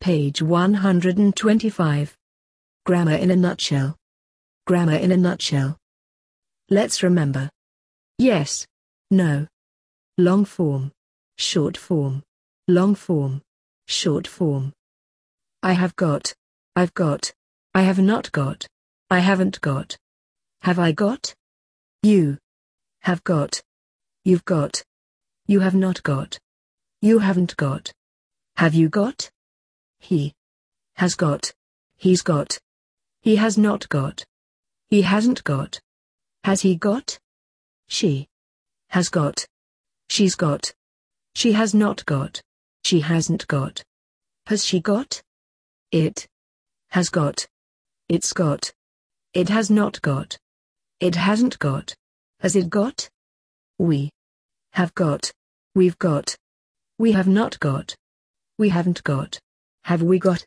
Page 125. Grammar in a nutshell. Grammar in a nutshell. Let's remember. Yes. No. Long form. Short form. Long form. Short form. I have got. I've got. I have not got. I haven't got. Have I got? You have got. You've got. You have not got. You haven't got. Have you got? He has got. He's got. He has not got. He hasn't got. Has he got? She has got. She's got. She has not got. She hasn't got. Has she got? It has got. It's got. It has not got. It hasn't got. Has it got? We have got. We've got. We have not got. We haven't got. Have we got?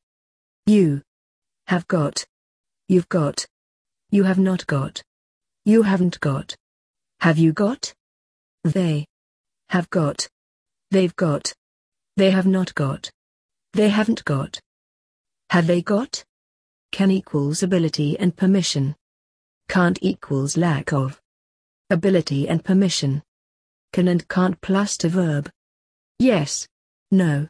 You have got. You've got. You have not got. You haven't got. Have you got? They have got. They've got. They have not got. They haven't got. Have they got? Can equals ability and permission. Can't equals lack of. Ability and permission. Can and can't plus to verb. Yes. No.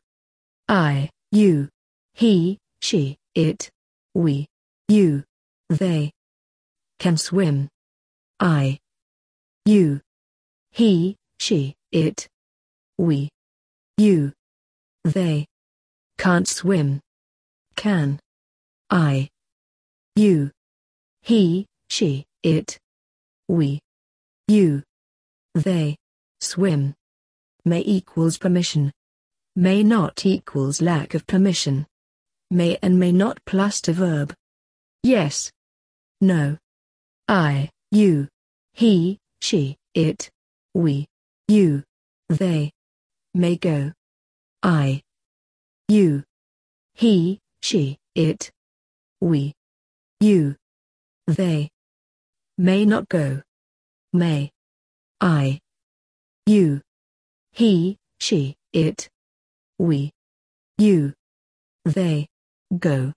I, you, he, she, it, we, you, they. Can swim. I, you, he, she, it, we, you, they. Can't swim. Can. I, you, he, she, it, we, you, they. Swim. May equals permission. May not equals lack of permission. May and may not plus to verb. Yes. No. I, you, he, she, it, we, you, they. May go. I, you, he, she, it, we, you, they. May not go. May. I, you, he, she, it, we, you, they, go.